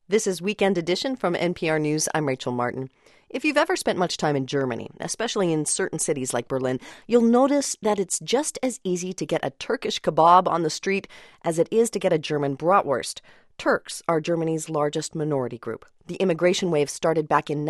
This is Weekend Edition from NPR News. I'm Rachel Martin. If you've ever spent much time in Germany, especially in certain cities like Berlin, you'll notice that it's just as easy to get a Turkish kebab on the street as it is to get a German bratwurst. Turks are Germany's largest minority group. The immigration wave started back in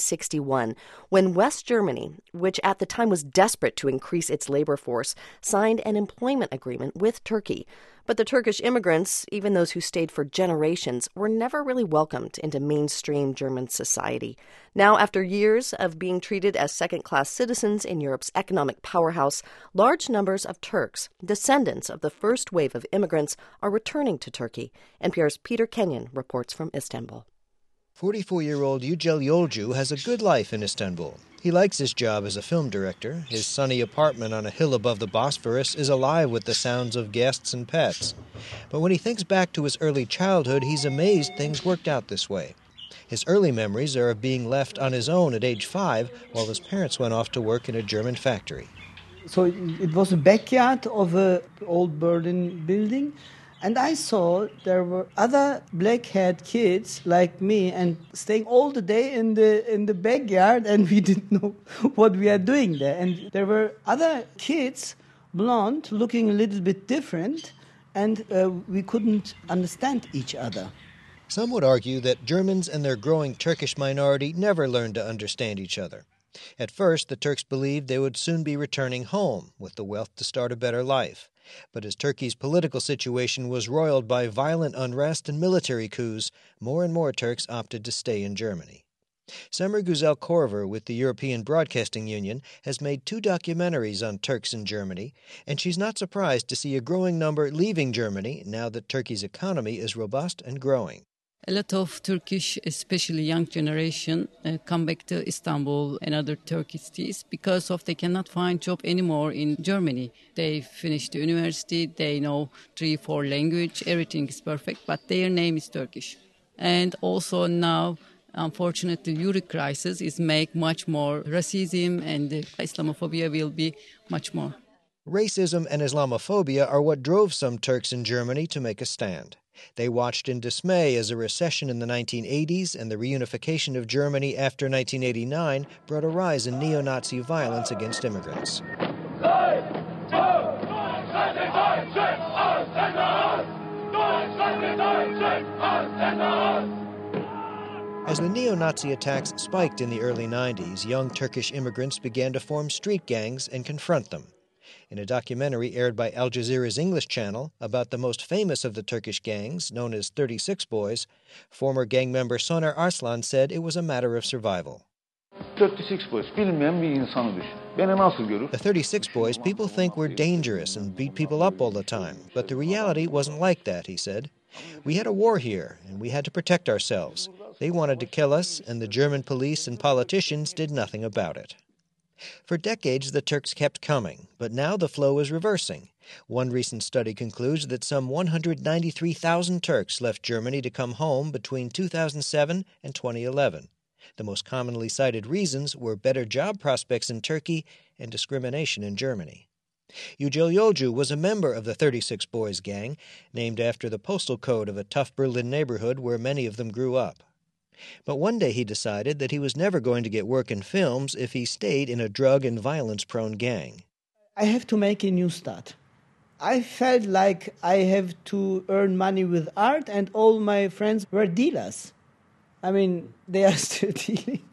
1961 when West Germany, which at the time was desperate to increase its labor force, signed an employment agreement with Turkey. But the Turkish immigrants, even those who stayed for generations, were never really welcomed into mainstream German society. Now, after years of being treated as second-class citizens in Europe's economic powerhouse, large numbers of Turks, descendants of the first wave of immigrants, are returning to Turkey. NPR's Peter Kenyon reports from Istanbul. 44-year-old Yücel Yolcu has a good life in Istanbul. He likes his job as a film director. His sunny apartment on a hill above the Bosphorus is alive with the sounds of guests and pets. But when he thinks back to his early childhood, he's amazed things worked out this way. His early memories are of being left on his own at age 5 while his parents went off to work in a German factory. So it was a backyard of an old Berlin building. And I saw there were other black-haired kids like me and staying all the day in the backyard, and we didn't know what we are doing there. And there were other kids, blonde, looking a little bit different, and we couldn't understand each other. Some would argue that Germans and their growing Turkish minority never learned to understand each other. At first, the Turks believed they would soon be returning home with the wealth to start a better life. But as Turkey's political situation was roiled by violent unrest and military coups, more and more Turks opted to stay in Germany. Summer Güzel Korver with the European Broadcasting Union has made 2 documentaries on Turks in Germany, and she's not surprised to see a growing number leaving Germany now that Turkey's economy is robust and growing. A lot of Turkish, especially young generation, come back to Istanbul and other Turkish cities because of they cannot find job anymore in Germany. They finish the university, they know 3-4 language, everything is perfect, but their name is Turkish. And also now, unfortunately, the Euro crisis is make much more racism, and the Islamophobia will be much more. Racism and Islamophobia are what drove some Turks in Germany to make a stand. They watched in dismay as a recession in the 1980s and the reunification of Germany after 1989 brought a rise in neo-Nazi violence against immigrants. As the neo-Nazi attacks spiked in the early 90s, young Turkish immigrants began to form street gangs and confront them. In a documentary aired by Al Jazeera's English channel about the most famous of the Turkish gangs, known as 36 Boys, former gang member Soner Arslan said it was a matter of survival. 36 Boys, bilmeyen bir insanı düşün. Beni nasıl görür? The 36 Boys, people think we're dangerous and beat people up all the time, but the reality wasn't like that, he said. We had a war here, and we had to protect ourselves. They wanted to kill us, and the German police and politicians did nothing about it. For decades, the Turks kept coming, but now the flow is reversing. One recent study concludes that some 193,000 Turks left Germany to come home between 2007 and 2011. The most commonly cited reasons were better job prospects in Turkey and discrimination in Germany. Yücel Yolcu was a member of the 36 Boys gang, named after the postal code of a tough Berlin neighborhood where many of them grew up. But one day he decided that he was never going to get work in films if he stayed in a drug and violence-prone gang. I have to make a new start. I felt like I have to earn money with art, and all my friends were dealers. I mean, they are still dealing.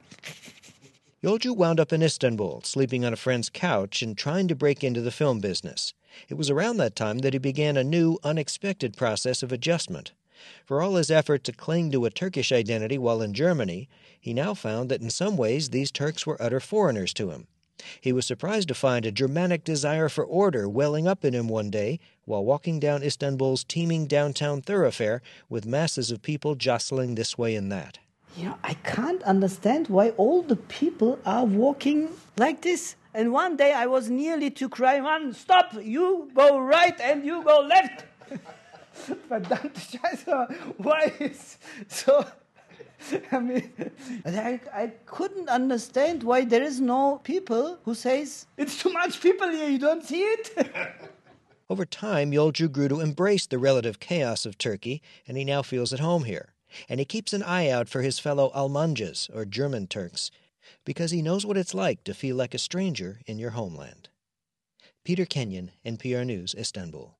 Yolcu wound up in Istanbul, sleeping on a friend's couch and trying to break into the film business. It was around that time that he began a new, unexpected process of adjustment. For all his effort to cling to a Turkish identity while in Germany, he now found that in some ways these Turks were utter foreigners to him. He was surprised to find a Germanic desire for order welling up in him one day while walking down Istanbul's teeming downtown thoroughfare with masses of people jostling this way and that. You know, I can't understand why all the people are walking like this. And one day I was nearly to cry, "Man, stop! You go right and you go left!" Verdammte Scheiße, why is so... I mean, I couldn't understand why there is no people who says, "It's too much people here, you don't see it?" Over time, Yolcu grew to embrace the relative chaos of Turkey, and he now feels at home here. And he keeps an eye out for his fellow Almanjas, or German Turks, because he knows what it's like to feel like a stranger in your homeland. Peter Kenyon, NPR News, Istanbul.